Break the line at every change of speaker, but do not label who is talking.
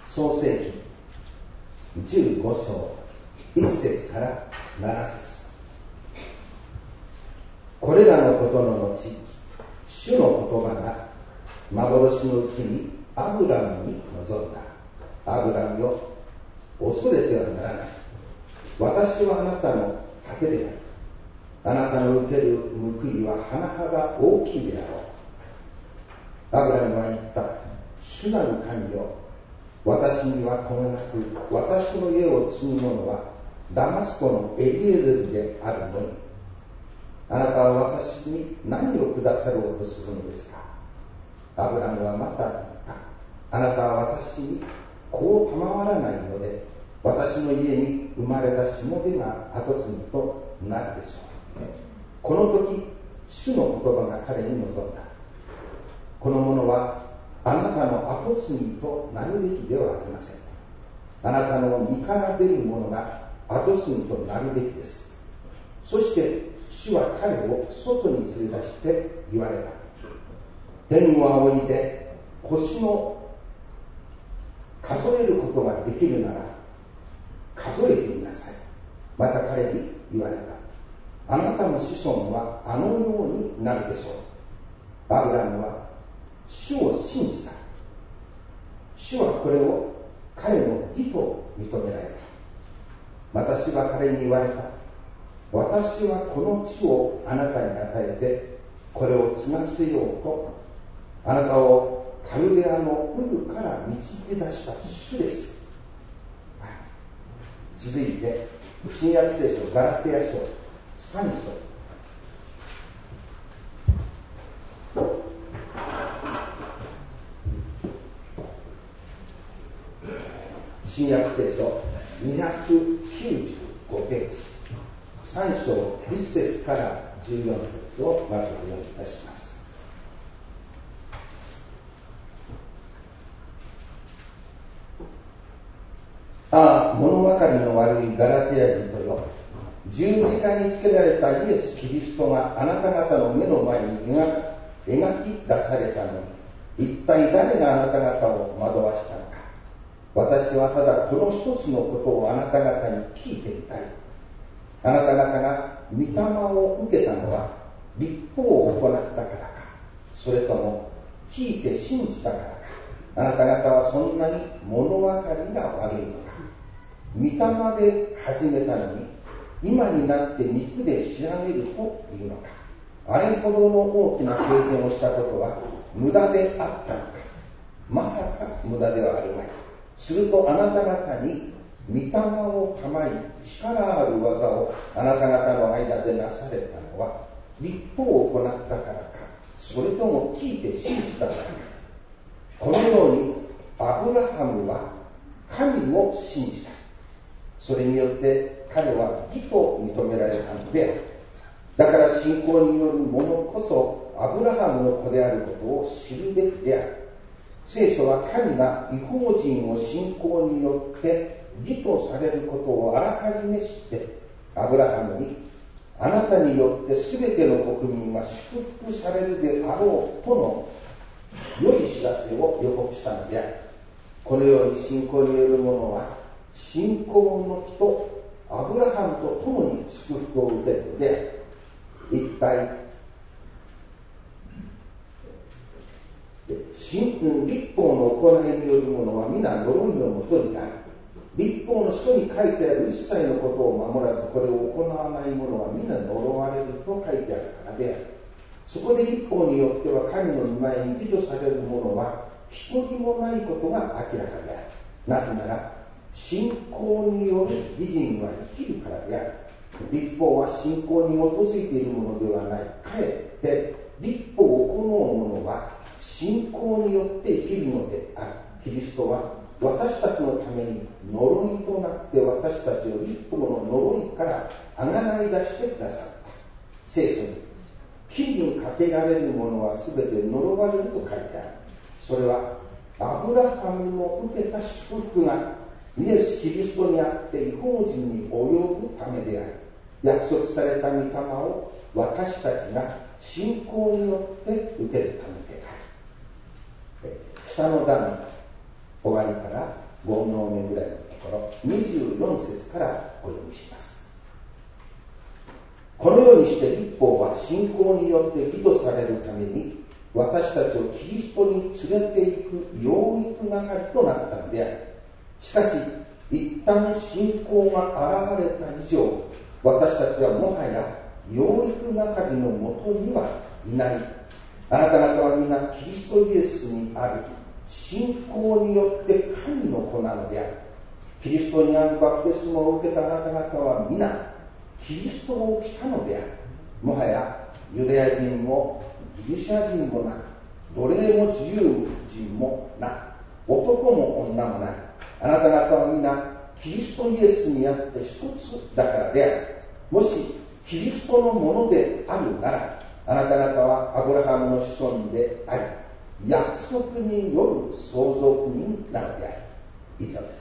創世記15章1節から7節。これらのことの後、主の言葉が幻のうちにアブラムに臨んだ。アブラムよ、恐れてはならない。私はあなたの盾である。あなたの受ける報いは甚だ大きいであろう。アブラムは言った。主なる神よ、私には子がなく、私の家を継ぐ者はダマスコのエリエゼルであるのに、あなたは私に何をくださろうとするのですか。アブラムはまた言った。あなたは私に子を賜らないので、私の家に生まれたしもべが跡継ぎとなるでしょう。この時、主の言葉が彼に臨んだ。この者はあなたの跡継ぎとなるべきではありません。あなたの身から出る者が跡継ぎとなるべきです。そして主は彼を外に連れ出して言われた。天を仰いで星の数えることができるなら数えてみなさい。また彼に言われた。あなたの子孫はあのようになるでしょう。アブラムは主を信じた。主はこれを彼の義と認められた。私は彼に言われた。私はこの地をあなたに与えて、これを継がせようと、あなたをカルデアのウルから導き出した主です。続いて、新約聖書ガラテヤ書3章。新約聖書295ページ、3章1節から14節をまずお読みいたします。ああ、物分かりの悪いガラテヤ人よ、十字架につけられたイエス・キリストがあなた方の目の前に描き出されたのに、一体誰があなた方を惑わしたのか。私はただこの一つのことをあなた方に聞いてみたい。あなた方が御霊を受けたのは律法を行ったからか、それとも聞いて信じたからか。あなた方はそんなに物分かりが悪いのか。御霊で始めたのに、今になって肉で仕上げるというのか。あれほどの大きな経験をしたことは無駄であったのか。まさか無駄ではあるまい。するとあなた方に御霊をたまい、力ある技をあなた方の間でなされたのは律法を行ったからか、それとも聞いて信じたからか。このようにアブラハムは神を信じた。それによって彼は義と認められたのである。だから信仰による者こそアブラハムの子であることを知るべきである。聖書は神が異邦人を信仰によって義とされることをあらかじめ知って、アブラハムにあなたによってすべての国民は祝福されるであろうとの良い知らせを予告したのである。このように信仰による者は信仰の人アブラハムと共に祝福を受けるのである。一体律法の行いによる者は皆呪いのもとにある。律法の書に書いてある一切のことを守らずこれを行わない者は皆呪われると書いてあるからである。そこで律法によっては神の御前に義とされる者は一人もないことが明らかである。なぜなら信仰による義人は生きるからである。律法は信仰に基づいているものではない。かえって律法を行う者は信仰によって生きるのである。キリストは私たちのために呪いとなって私たちを律法の呪いからあがない出してくださった。聖書に木にかけられるものはすべて呪われると書いてある。それはアブラハムの受けた祝福がイエス・キリストにあって異邦人に及ぶためである。約束された御霊を私たちが信仰によって受けるためである。下の段終わりから煩悩目ぐらいのところ24節からお読みします。このようにして立法は信仰によって義とされるために私たちをキリストに連れて行く養育係となったのである。しかし一旦信仰が現れた以上、私たちはもはや養育係のもとにはいない。あなた方は皆キリストイエスにある信仰によって神の子なのである。キリストにあるバプテスマを受けたあなた方は皆キリストを着たのである。もはやユダヤ人もギリシャ人もなく、奴隷も自由人もなく、男も女もない。あなた方は皆キリストイエスにあって一つだからである。もしキリストのものであるなら、あなた方はアブラハムの子孫であり、約束による相続人なのである。以上です。